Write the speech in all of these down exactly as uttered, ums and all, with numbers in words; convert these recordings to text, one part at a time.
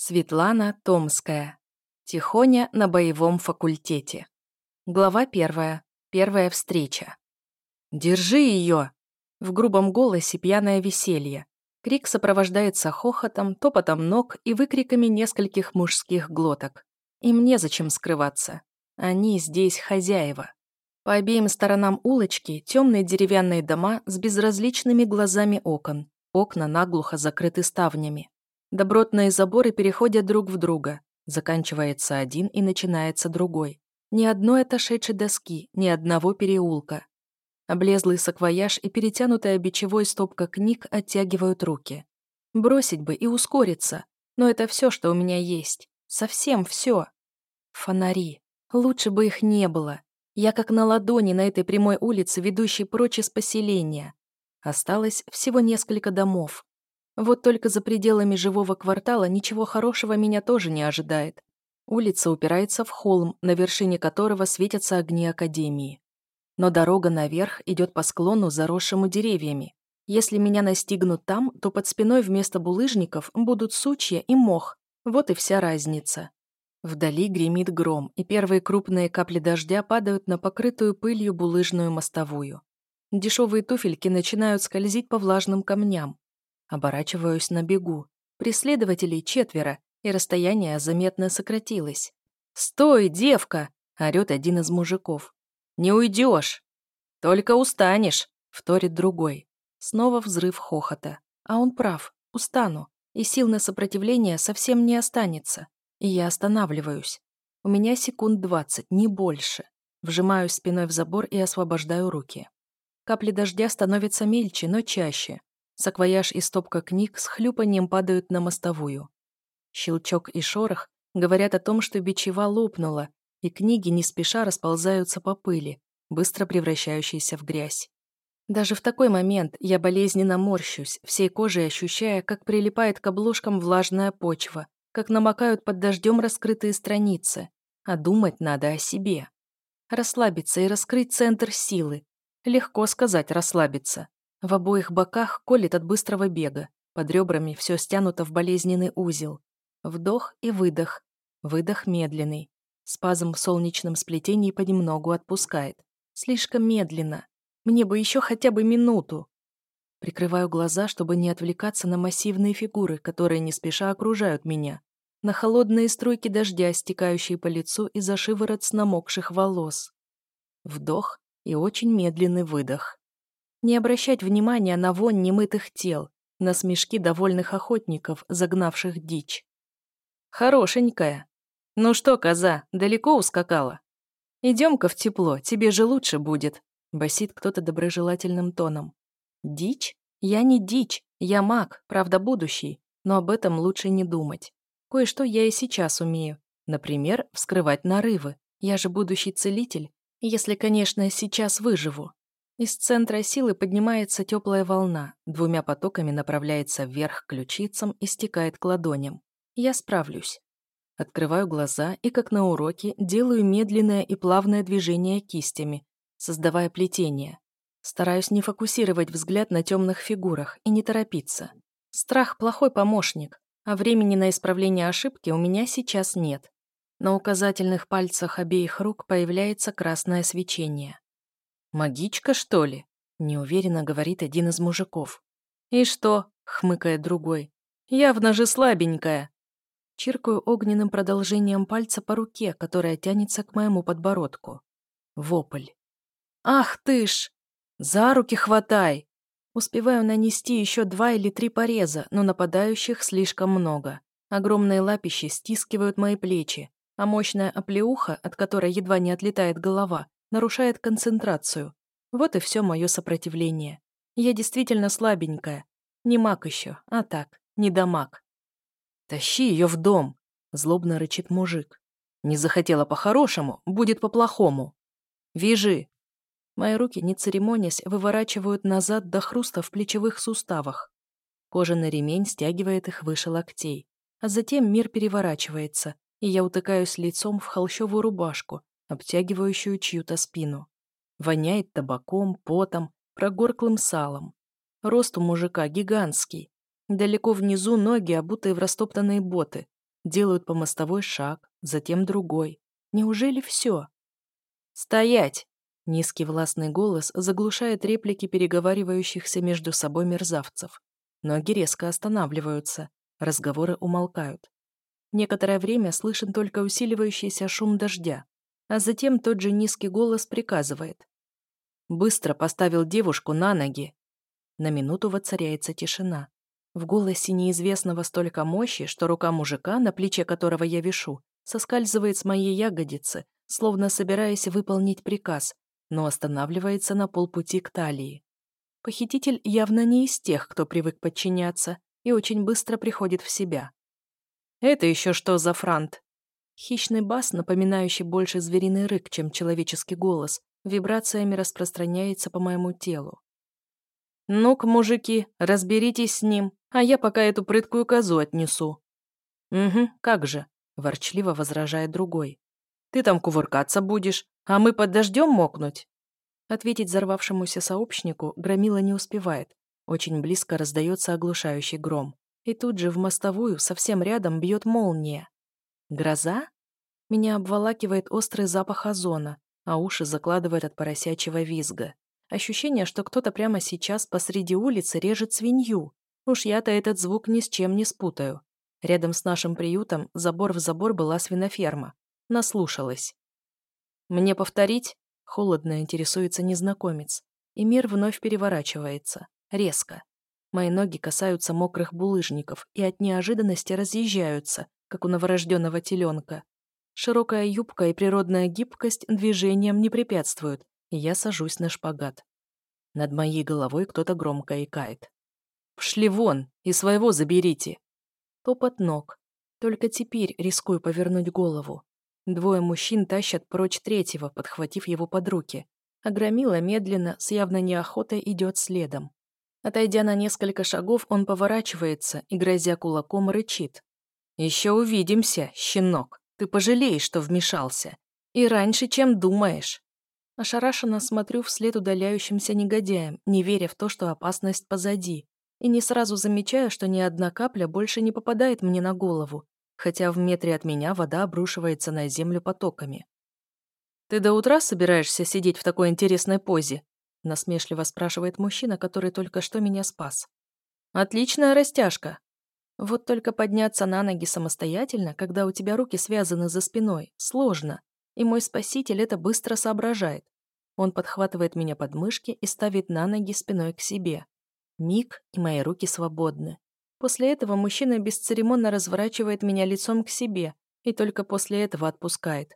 Светлана Томская. Тихоня на боевом факультете. Глава первая. Первая встреча. «Держи ее!» В грубом голосе пьяное веселье. Крик сопровождается хохотом, топотом ног и выкриками нескольких мужских глоток. Им незачем скрываться. Они здесь хозяева. По обеим сторонам улочки темные деревянные дома с безразличными глазами окон. Окна наглухо закрыты ставнями. Добротные заборы переходят друг в друга. Заканчивается один и начинается другой. Ни одной отошедшей доски, ни одного переулка. Облезлый саквояж и перетянутая бичевой стопка книг оттягивают руки. Бросить бы и ускориться, но это все, что у меня есть. Совсем все. Фонари. Лучше бы их не было. Я как на ладони на этой прямой улице, ведущей прочь из поселения. Осталось всего несколько домов. Вот только за пределами живого квартала ничего хорошего меня тоже не ожидает. Улица упирается в холм, на вершине которого светятся огни академии. Но дорога наверх идет по склону, заросшему деревьями. Если меня настигнут там, то под спиной вместо булыжников будут сучья и мох. Вот и вся разница. Вдали гремит гром, и первые крупные капли дождя падают на покрытую пылью булыжную мостовую. Дешевые туфельки начинают скользить по влажным камням. Оборачиваюсь на бегу. Преследователей четверо, и расстояние заметно сократилось. «Стой, девка!» — орёт один из мужиков. «Не уйдешь!» «Только устанешь!» — вторит другой. Снова взрыв хохота. А он прав, устану, и сил на сопротивление совсем не останется. И я останавливаюсь. У меня секунд двадцать, не больше. Вжимаюсь спиной в забор и освобождаю руки. Капли дождя становятся мельче, но чаще. Саквояж и стопка книг с хлюпаньем падают на мостовую. Щелчок и шорох говорят о том, что бичева лопнула, и книги не спеша расползаются по пыли, быстро превращающейся в грязь. Даже в такой момент я болезненно морщусь, всей кожей ощущая, как прилипает к обложкам влажная почва, как намокают под дождем раскрытые страницы. А думать надо о себе. Расслабиться и раскрыть центр силы. Легко сказать расслабиться. В обоих боках колет от быстрого бега. Под ребрами все стянуто в болезненный узел. Вдох и выдох. Выдох медленный. Спазм в солнечном сплетении понемногу отпускает. Слишком медленно. Мне бы еще хотя бы минуту. Прикрываю глаза, чтобы не отвлекаться на массивные фигуры, которые не спеша окружают меня. На холодные струйки дождя, стекающие по лицу и за шиворот с намокших волос. Вдох и очень медленный выдох. Не обращать внимания на вонь немытых тел, на смешки довольных охотников, загнавших дичь. «Хорошенькая. Ну что, коза, далеко ускакала? Идем-ка в тепло, тебе же лучше будет», — басит кто-то доброжелательным тоном. «Дичь? Я не дичь, я маг, правда будущий, но об этом лучше не думать. Кое-что я и сейчас умею. Например, вскрывать нарывы. Я же будущий целитель, если, конечно, сейчас выживу». Из центра силы поднимается теплая волна, двумя потоками направляется вверх к ключицам и стекает к ладоням. Я справлюсь. Открываю глаза и, как на уроке, делаю медленное и плавное движение кистями, создавая плетение. Стараюсь не фокусировать взгляд на темных фигурах и не торопиться. Страх – плохой помощник, а времени на исправление ошибки у меня сейчас нет. На указательных пальцах обеих рук появляется красное свечение. «Магичка, что ли?» – неуверенно говорит один из мужиков. «И что?» – хмыкает другой. «Явно же слабенькая». Чиркаю огненным продолжением пальца по руке, которая тянется к моему подбородку. Вопль. «Ах ты ж! За руки хватай!» Успеваю нанести еще два или три пореза, но нападающих слишком много. Огромные лапищи стискивают мои плечи, а мощная оплеуха, от которой едва не отлетает голова, нарушает концентрацию. Вот и все мое сопротивление. Я действительно слабенькая. Не маг еще, а так, недомаг. «Тащи ее в дом!» — злобно рычит мужик. «Не захотела по-хорошему, будет по-плохому. Вяжи!» Мои руки, не церемонясь, выворачивают назад до хруста в плечевых суставах. Кожаный ремень стягивает их выше локтей. А затем мир переворачивается, и я утыкаюсь лицом в холщовую рубашку, обтягивающую чью-то спину. Воняет табаком, потом, прогорклым салом. Рост у мужика гигантский. Далеко внизу ноги, обутые в растоптанные боты. Делают по мостовой шаг, затем другой. Неужели все? «Стоять!» Низкий властный голос заглушает реплики переговаривающихся между собой мерзавцев. Ноги резко останавливаются, разговоры умолкают. Некоторое время слышен только усиливающийся шум дождя, а затем тот же низкий голос приказывает. Быстро поставил девушку на ноги. На минуту воцаряется тишина. В голосе неизвестного столько мощи, что рука мужика, на плече которого я вишу, соскальзывает с моей ягодицы, словно собираясь выполнить приказ, но останавливается на полпути к талии. Похититель явно не из тех, кто привык подчиняться, и очень быстро приходит в себя. «Это еще что за франт?» Хищный бас, напоминающий больше звериный рык, чем человеческий голос, вибрациями распространяется по моему телу. «Ну-ка, мужики, разберитесь с ним, а я пока эту прыткую козу отнесу». «Угу, как же», – ворчливо возражает другой. «Ты там кувыркаться будешь, а мы под дождем мокнуть?» Ответить взорвавшемуся сообщнику Громила не успевает. Очень близко раздается оглушающий гром. И тут же в мостовую совсем рядом бьет молния. Гроза? Меня обволакивает острый запах озона, а уши закладывает от поросячьего визга. Ощущение, что кто-то прямо сейчас посреди улицы режет свинью. Уж я-то этот звук ни с чем не спутаю. Рядом с нашим приютом забор в забор была свиноферма. Наслушалась. «Мне повторить?» — холодно интересуется незнакомец. И мир вновь переворачивается. Резко. Мои ноги касаются мокрых булыжников и от неожиданности разъезжаются, как у новорожденного теленка. Широкая юбка и природная гибкость движениям не препятствуют, и я сажусь на шпагат. Над моей головой кто-то громко икает. «Пшли вон и своего заберите!» Топот ног. Только теперь рискую повернуть голову. Двое мужчин тащат прочь третьего, подхватив его под руки, а Громила медленно, с явной неохотой идет следом. Отойдя на несколько шагов, он поворачивается и, грозя кулаком, рычит. «Еще увидимся, щенок. Ты пожалеешь, что вмешался. И раньше, чем думаешь». Ошарашенно смотрю вслед удаляющимся негодяям, не веря в то, что опасность позади, и не сразу замечаю, что ни одна капля больше не попадает мне на голову, хотя в метре от меня вода обрушивается на землю потоками. «Ты до утра собираешься сидеть в такой интересной позе?» насмешливо спрашивает мужчина, который только что меня спас. «Отличная растяжка. Вот только подняться на ноги самостоятельно, когда у тебя руки связаны за спиной, сложно, и мой спаситель это быстро соображает. Он подхватывает меня под мышки и ставит на ноги спиной к себе. Миг, и мои руки свободны. После этого мужчина бесцеремонно разворачивает меня лицом к себе и только после этого отпускает.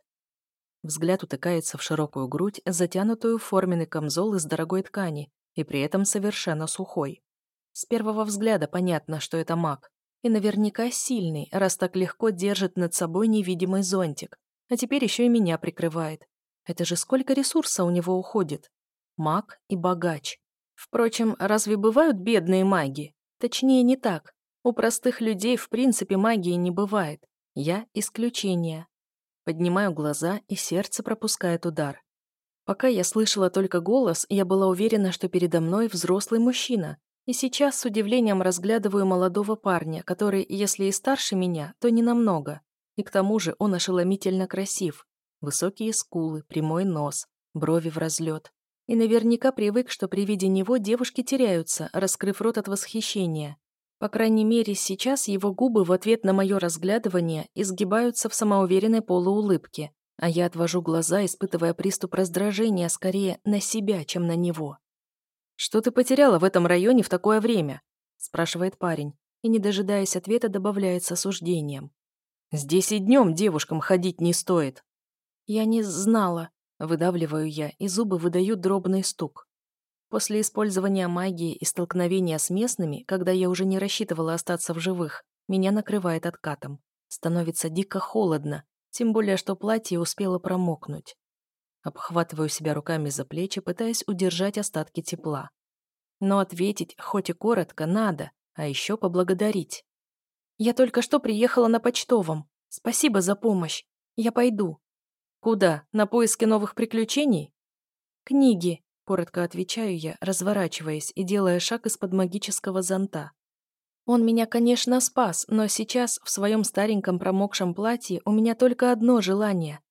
Взгляд утыкается в широкую грудь, затянутую в форменный камзол из дорогой ткани, и при этом совершенно сухой. С первого взгляда понятно, что это маг. И наверняка сильный, раз так легко держит над собой невидимый зонтик. А теперь еще и меня прикрывает. Это же сколько ресурса у него уходит. Маг и богач. Впрочем, разве бывают бедные маги? Точнее, не так. У простых людей в принципе магии не бывает. Я исключение. Поднимаю глаза, и сердце пропускает удар. Пока я слышала только голос, я была уверена, что передо мной взрослый мужчина, и сейчас с удивлением разглядываю молодого парня, который, если и старше меня, то не намного. И к тому же он ошеломительно красив. Высокие скулы, прямой нос, брови в разлет. И наверняка привык, что при виде него девушки теряются, раскрыв рот от восхищения. По крайней мере, сейчас его губы в ответ на мое разглядывание изгибаются в самоуверенной полуулыбке, а я отвожу глаза, испытывая приступ раздражения скорее на себя, чем на него. «Что ты потеряла в этом районе в такое время?» – спрашивает парень, и, не дожидаясь ответа, добавляет с осуждением. «Здесь и днем девушкам ходить не стоит». «Я не знала», – выдавливаю я, и зубы выдают дробный стук. После использования магии и столкновения с местными, когда я уже не рассчитывала остаться в живых, меня накрывает откатом. Становится дико холодно, тем более, что платье успело промокнуть. Обхватываю себя руками за плечи, пытаясь удержать остатки тепла. Но ответить, хоть и коротко, надо, а еще поблагодарить. «Я только что приехала на почтовом. Спасибо за помощь. Я пойду». «Куда? На поиски новых приключений?» «Книги», — коротко отвечаю я, разворачиваясь и делая шаг из-под магического зонта. Он меня, конечно, спас, но сейчас в своем стареньком промокшем платье у меня только одно желание